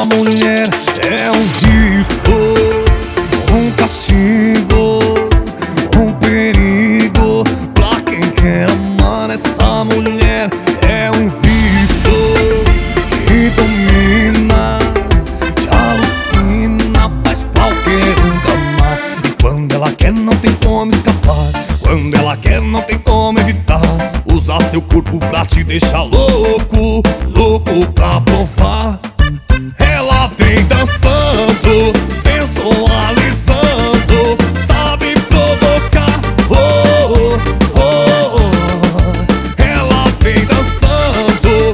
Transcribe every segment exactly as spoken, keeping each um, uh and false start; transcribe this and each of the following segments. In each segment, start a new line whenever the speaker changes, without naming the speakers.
mulher é um risco, um castigo, um perigo pra quem quer amar. Essa mulher é um vício que domina, te alucina, faz qualquer um amar. E quando ela quer não tem como escapar, quando ela quer não tem como evitar. Usa seu corpo pra te deixar louco, louco pra provar. Ela vem dançando, sensualizando, sabe provocar. Oh, oh, oh, oh. Ela vem dançando,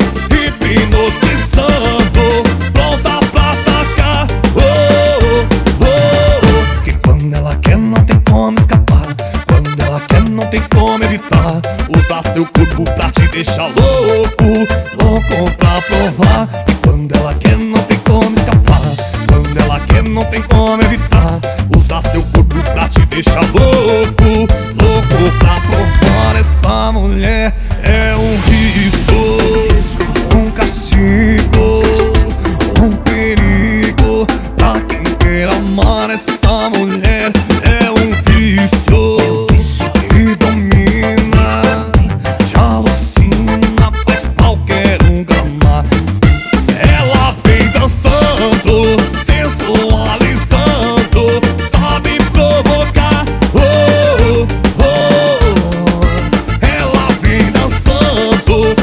hipnotizando, pronta pra atacar. Oh, oh, oh. Que quando ela quer não tem como escapar, quando ela quer não tem como evitar. Usa seu corpo pra te deixar louco, louco pra provar. E quando ela quer não tem como escapar, quando ela quer não tem como evitar. Usa seu corpo pra te deixar louco, louco pra provar. Essa mulher é um risco, um castigo, um perigo pra quem quer amar. Essa mulher é um vício que domina, te alucina, faz qualquer um gamar. Ela vem dançando, sensualizando, sabe provocar. Oh, oh, oh. Ela vem dançando,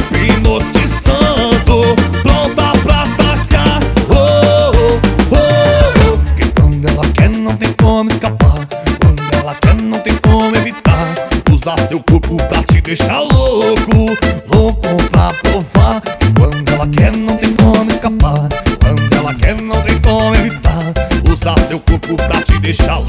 hipnotizando, pronta pra atacar. Oh, oh, oh. Que quando ela quer não tem como escapar, quando ela quer não tem como evitar. Usar seu corpo pra te deixar louco, louco pra provar. E quando ela quer não tem como escapar, quando ela quer não tem como evitar. Usar seu corpo pra te deixar louco.